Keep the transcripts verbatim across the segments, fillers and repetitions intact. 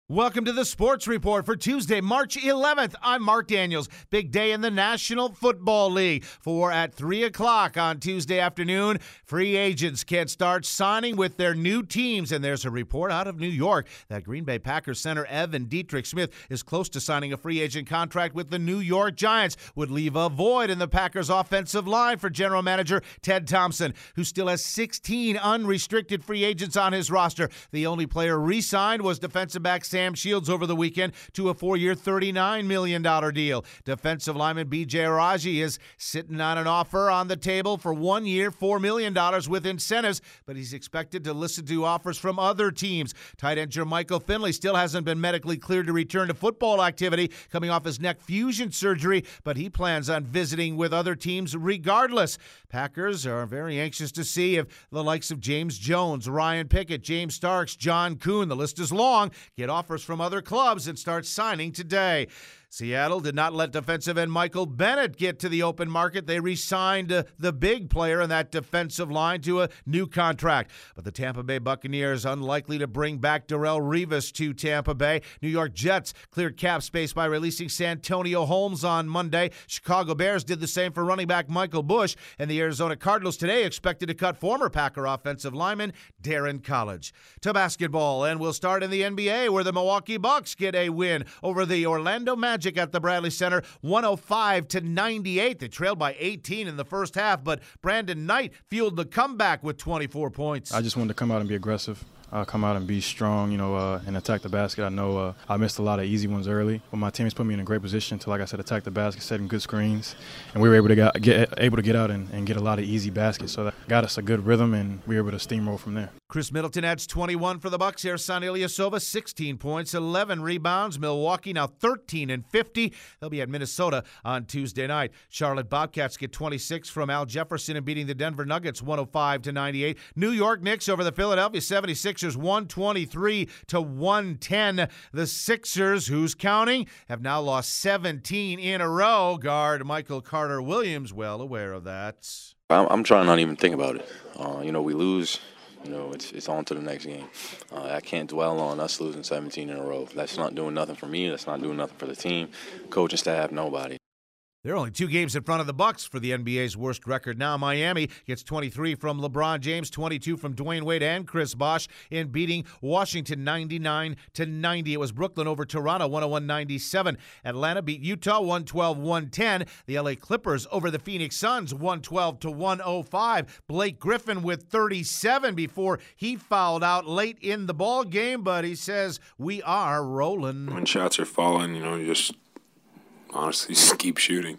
Welcome to the Sports Report for Tuesday, March eleventh. I'm Mark Daniels. Big day in the National Football League. For at three o'clock on Tuesday afternoon, free agents can start signing with their new teams. And there's a report out of New York that Green Bay Packers center Evan Dietrich Smith is close to signing a free agent contract with the New York Giants. Would leave a void in the Packers offensive line for general manager Ted Thompson, who still has sixteen unrestricted free agents on his roster. The only player re-signed was defensive back Sam Sam Shields over the weekend to a four-year, thirty-nine million dollars deal. Defensive lineman B J Raji is sitting on an offer on the table for one year, four million dollars with incentives, but he's expected to listen to offers from other teams. Tight end Jermichael Finley still hasn't been medically cleared to return to football activity, coming off his neck fusion surgery, but he plans on visiting with other teams regardless. Packers are very anxious to see if the likes of James Jones, Ryan Pickett, James Starks, John Kuhn, the list is long, get offers from other clubs and start signing today. Seattle did not let defensive end Michael Bennett get to the open market. They re-signed uh, the big player in that defensive line to a new contract. But the Tampa Bay Buccaneers unlikely to bring back Darrelle Revis to Tampa Bay. New York Jets cleared cap space by releasing Santonio Holmes on Monday. Chicago Bears did the same for running back Michael Bush. And the Arizona Cardinals today expected to cut former Packer offensive lineman Darren College. To basketball, and we'll start in the N B A, where the Milwaukee Bucks get a win over the Orlando Magic at the Bradley Center, one oh five to ninety-eight. They trailed by eighteen in the first half, but Brandon Knight fueled the comeback with twenty-four points. I just wanted to come out and be aggressive. Uh, come out and be strong, you know, uh, and attack the basket. I know uh, I missed a lot of easy ones early, but my teammates put me in a great position to, like I said, attack the basket, setting good screens, and we were able to get, get able to get out and, and get a lot of easy baskets. So that got us a good rhythm, and we were able to steamroll from there. Chris Middleton adds twenty-one for the Bucks. Ersan Ilyasova, sixteen points, eleven rebounds. Milwaukee now thirteen and fifty. They'll be at Minnesota on Tuesday night. Charlotte Bobcats get twenty-six from Al Jefferson and beating the Denver Nuggets one oh five to ninety-eight. New York Knicks over the Philadelphia seventy-sixers one twenty-three to one ten. The Sixers, who's counting, have now lost seventeen in a row. Guard Michael Carter Williams, well aware of that. I'm, I'm trying not to even think about it. Uh, you know, we lose. You know, it's it's on to the next game. Uh, I can't dwell on us losing seventeen in a row. That's not doing nothing for me. That's not doing nothing for the team, coaching staff, nobody. They're only two games in front of the Bucks for the N B A's worst record now. Miami gets twenty-three from LeBron James, twenty-two from Dwayne Wade and Chris Bosh in beating Washington ninety-nine to ninety. It was Brooklyn over Toronto one oh one ninety-seven. Atlanta beat Utah one twelve to one ten. The L A Clippers over the Phoenix Suns one twelve to one oh five. Blake Griffin with thirty-seven before he fouled out late in the ball game, but he says we are rolling. When shots are falling, you know, you just honestly just keep shooting.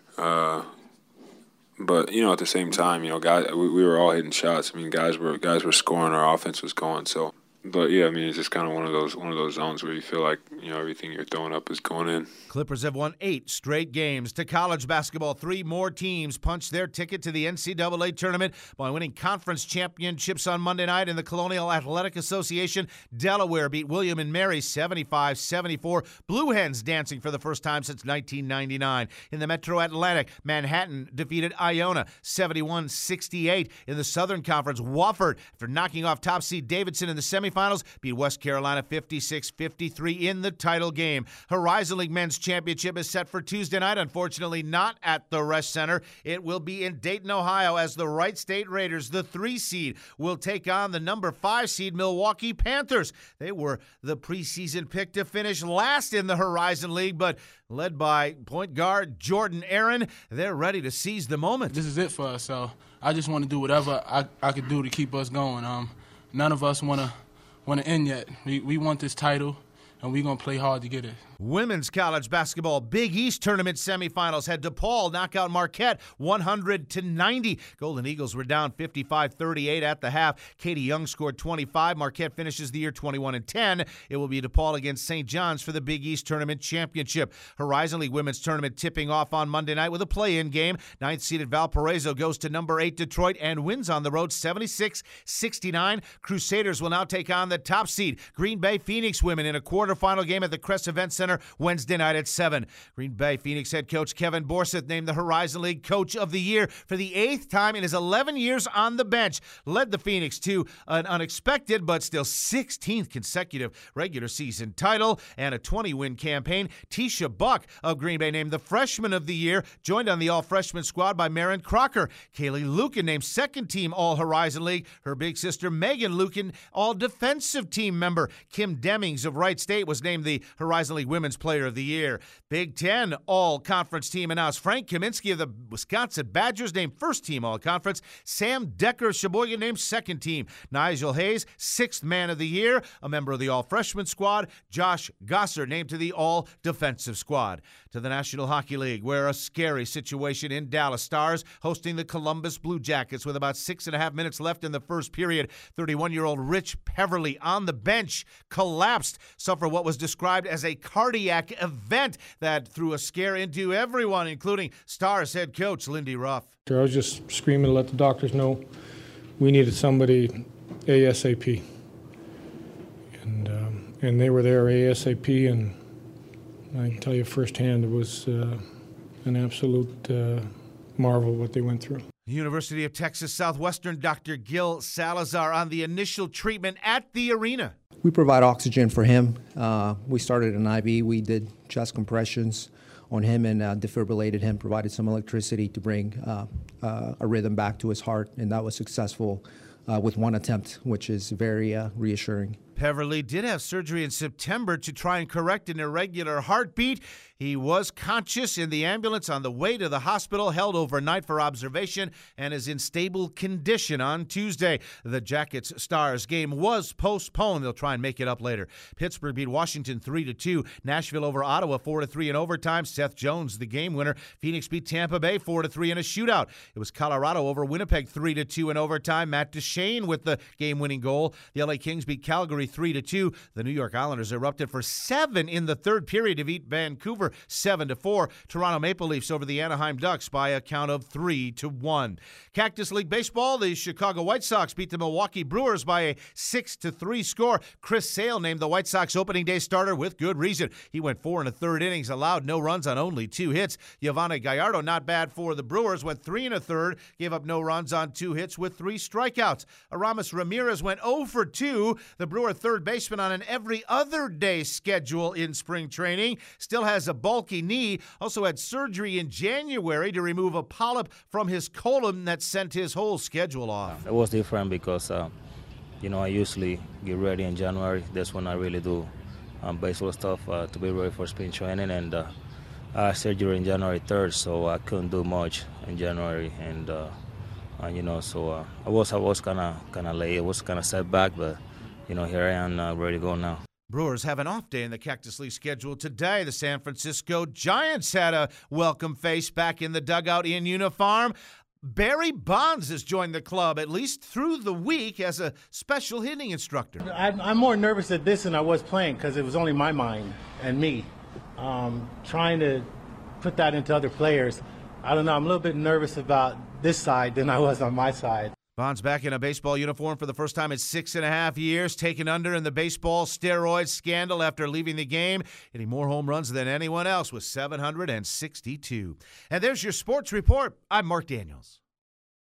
Uh, but, you know, at the same time, you know, guys, we, we were all hitting shots. I mean, guys were guys were scoring, our offense was going. So, but, yeah, I mean, it's just kind of one of those one of those zones where you feel like, you know, everything you're throwing up is going in. Clippers have won eight straight games. To college basketball, three more teams punched their ticket to the N C double A tournament by winning conference championships on Monday night in the Colonial Athletic Association. Delaware beat William and Mary seventy-five seventy-four. Blue Hens dancing for the first time since nineteen ninety-nine. In the Metro Atlantic, Manhattan defeated Iona seventy-one sixty-eight. In the Southern Conference, Wofford, after knocking off top seed Davidson in the semifinals, beat West Carolina fifty-six fifty-three in the title game. Horizon League Men's Championship is set for Tuesday night. Unfortunately, not at the Resch Center. It will be in Dayton, Ohio, as the Wright State Raiders, the three seed, will take on the number five seed Milwaukee Panthers. They were the preseason pick to finish last in the Horizon League, but led by point guard Jordan Aaron, they're ready to seize the moment. This is it for us, so I just want to do whatever I, I could do to keep us going. Um, none of us want to want to end yet. We we want this title, and we're going to play hard to get it. Women's college basketball Big East tournament semifinals had DePaul knock out Marquette one hundred to ninety. Golden Eagles were down fifty-five thirty-eight at the half. Katie Young scored twenty-five. Marquette finishes the year twenty-one and ten. It will be DePaul against Saint John's for the Big East tournament championship. Horizon League women's tournament tipping off on Monday night with a play-in game. Ninth-seeded Valparaiso goes to number eight Detroit and wins on the road seventy-six sixty-nine. Crusaders will now take on the top seed Green Bay Phoenix women in a quarter quarterfinal game at the Crest Event Center Wednesday night at seven. Green Bay Phoenix head coach Kevin Borseth named the Horizon League Coach of the Year for the eighth time in his eleven years on the bench. Led the Phoenix to an unexpected but still sixteenth consecutive regular season title and a twenty-win campaign. Tisha Buck of Green Bay named the Freshman of the Year, joined on the all-freshman squad by Marin Crocker. Kaylee Lukin named second-team All-Horizon League. Her big sister Megan Lukin, all-defensive team member. Kim Demings of Wright State was named the Horizon League Women's Player of the Year. Big Ten All-Conference team announced. Frank Kaminsky of the Wisconsin Badgers named first-team All-Conference. Sam Decker of Sheboygan named second-team. Nigel Hayes, sixth man of the year, a member of the All-Freshman squad. Josh Gosser named to the All-Defensive squad. To the National Hockey League, where a scary situation in Dallas. Stars hosting the Columbus Blue Jackets with about six and a half minutes left in the first period. thirty-one-year-old Rich Peverly on the bench collapsed, suffered what was described as a cardiac event that threw a scare into everyone, including Stars head coach Lindy Ruff. I was just screaming to let the doctors know we needed somebody ASAP. And, um, and they were there ASAP, and I can tell you firsthand it was uh, an absolute uh, marvel what they went through. University of Texas Southwestern Doctor Gil Salazar on the initial treatment at the arena. We provide oxygen for him. Uh, we started an I V. We did chest compressions on him and uh, defibrillated him, provided some electricity to bring uh, uh, a rhythm back to his heart, and that was successful uh, with one attempt, which is very uh, reassuring. Peverly did have surgery in September to try and correct an irregular heartbeat. He was conscious in the ambulance on the way to the hospital, held overnight for observation, and is in stable condition on Tuesday. The Jackets Stars game was postponed. They'll try and make it up later. Pittsburgh beat Washington three to two. Nashville over Ottawa four to three in overtime. Seth Jones, the game winner. Phoenix beat Tampa Bay four to three in a shootout. It was Colorado over Winnipeg three to two in overtime. Matt Duchene with the game-winning goal. The L A Kings beat Calgary three to two. The New York Islanders erupted for seven in the third period to beat Vancouver seven to four. Toronto Maple Leafs over the Anaheim Ducks by a count of three to one. Cactus League Baseball, the Chicago White Sox beat the Milwaukee Brewers by a six to three score. Chris Sale named the White Sox opening day starter with good reason. He went four and a third innings, allowed no runs on only two hits. Giovanni Gallardo, not bad for the Brewers, went three and a third, gave up no runs on two hits with three strikeouts. Aramis Ramirez went oh for two. The Brewer third baseman on an every other day schedule in spring training. Still has a bulky knee. Also had surgery in January to remove a polyp from his colon that sent his whole schedule off. It was different because, uh, you know, I usually get ready in January. That's when I really do um, baseball stuff uh, to be ready for spring training. And uh, I had surgery on January third, so I couldn't do much in January. And, uh, and you know, so uh, I was I was kind of kind of late. It was kind of setback, but you know, here I am uh, ready to go now. Brewers have an off day in the Cactus League schedule today. The San Francisco Giants had a welcome face back in the dugout in uniform. Barry Bonds has joined the club, at least through the week, as a special hitting instructor. I'm, I'm more nervous at this than I was playing because it was only my mind and me. Um, trying to put that into other players, I don't know, I'm a little bit nervous about this side than I was on my side. Bonds back in a baseball uniform for the first time in six and a half years, taken under in the baseball steroid scandal after leaving the game, hitting more home runs than anyone else with seven hundred sixty-two. And there's your sports report. I'm Mark Daniels.